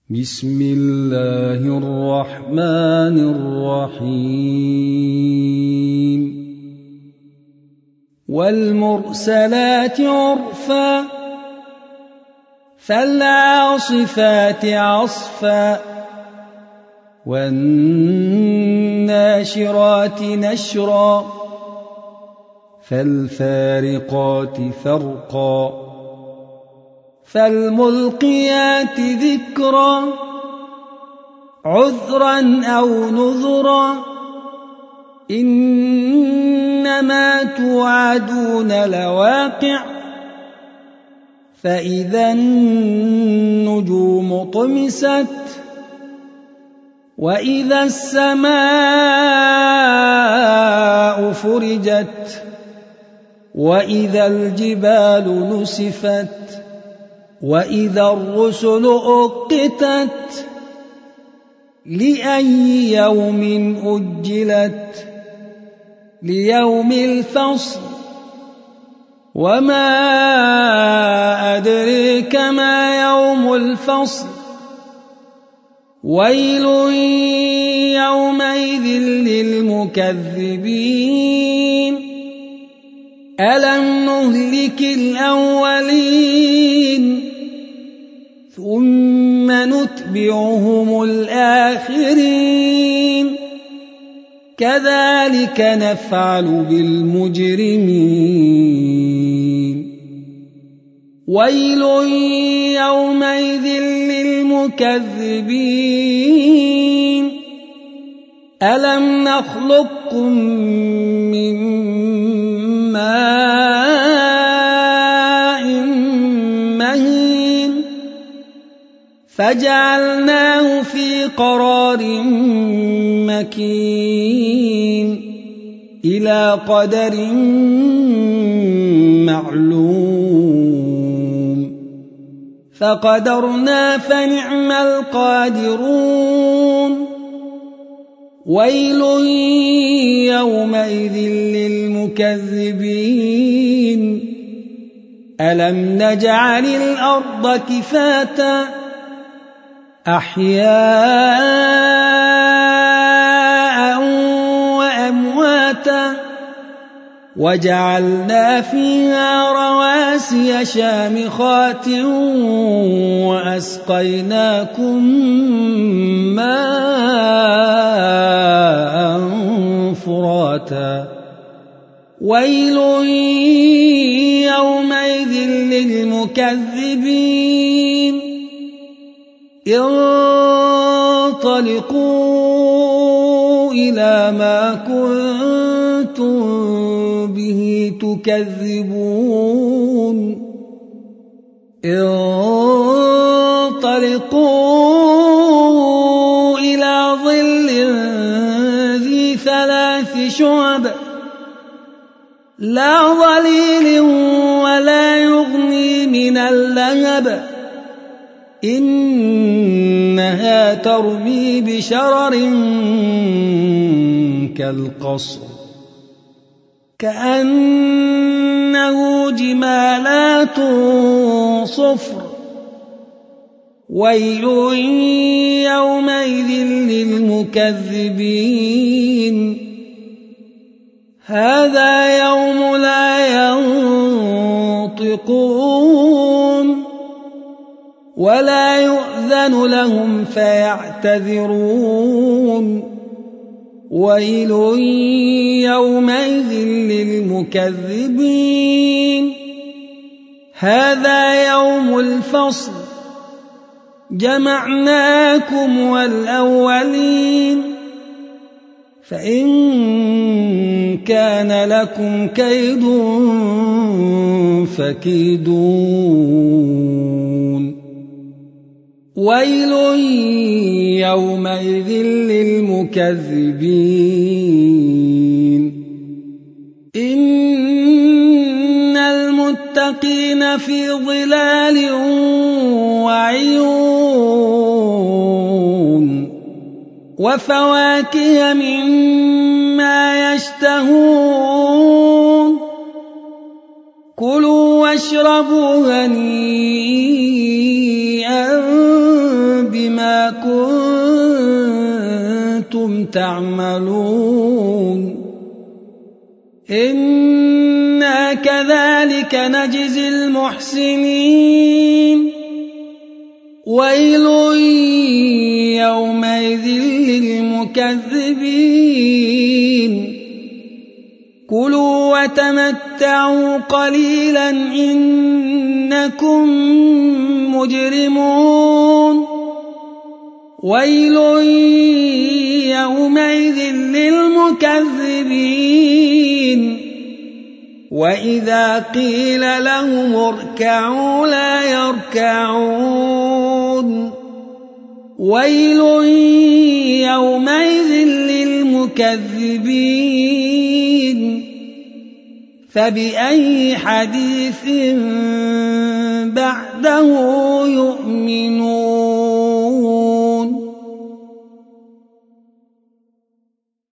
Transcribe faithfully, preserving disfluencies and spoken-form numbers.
بسم الله الرحمن الرحيم والمرسلات عرفا فالعاصفات عصفا والناشرات نشرا فالفارقات فرقا فالملقيات ذكرا عذرا أو نذرا إنما توعدون لواقع فإذا النجوم طمست وإذا السماء فرجت وإذا الجبال نسفت وإذا الرسل أقتت لأي يوم أجلت ليوم الفصل وما أدريك ما يوم الفصل ويل يومئذ للمكذبين ألم نهلك الأولين ثم نتبعهم الآخرين كذلك نفعل بالمجرمين ويل يومئذ للمكذبين ألم نخلقكم من ماء مهين فجعلناه في قرار مكين إلى قدر معلوم فقدرنا فنعم القادرون ويل يومئذ للمكذبين ألم نجعل الأرض كفاتا أحياء وأمواتا وجعلنا فيها رواسي شامخات وأسقيناكم ماء فراتا ويل يومئذ للمكذبين انطلقوا إلى ما كنتم به تكذبون انطلقوا إلى ظل ذي ثلاث شعب لا ظليل ولا يغني من اللهب إنها ترمي بشرر كالقصر كأنه جمالات صفر ويل يومئذ للمكذبين هذا يوم لا ينطقون ولا يؤذن لهم فيعتذرون ويل يومئذ للمكذبين هذا يوم الفصل جمعناكم والأولين فإن كان لكم كيد فكيدون ويل يومئذ للمكذبين إن المتقين في ظلال وعيون وفواكه مما يشتهون كلوا واشربوا هنيئا بما بما كنتم تعملون إنا كذلك نجزي المحسنين ويل يومئذ للمكذبين كلوا وتمتعوا قليلا إنكم مجرمون ويل يومئذ للمكذبين وإذا قيل لهم اركعوا لا يركعون ويل يومئذ للمكذبين فبأي حديث بعده يؤمنون